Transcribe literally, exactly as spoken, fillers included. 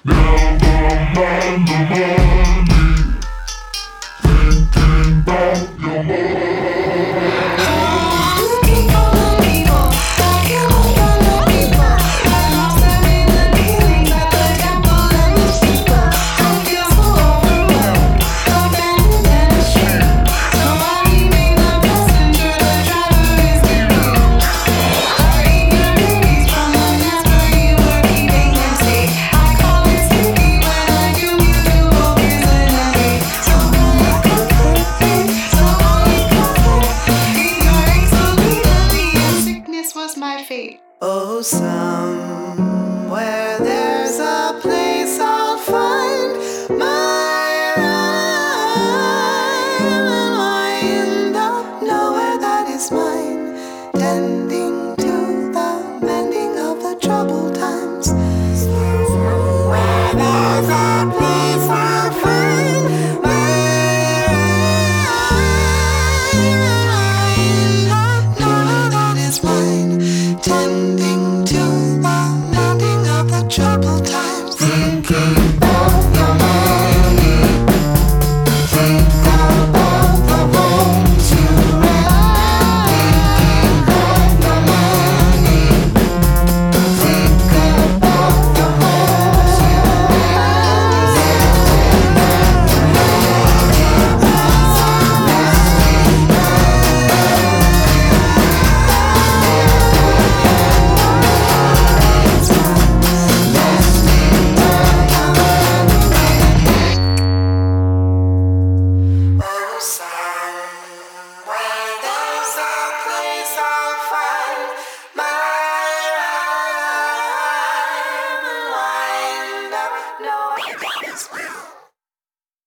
Never mind the money, thinking about your money. My fate. Oh, somewhere there's a place I'll find my rhyme, and I end up nowhere that is mine, tending to the mending of the troubled times. Somewhere there's a place I'll find my rhyme, and I end up nowhere that is mine, tending to the mending of the troubled times. Thinking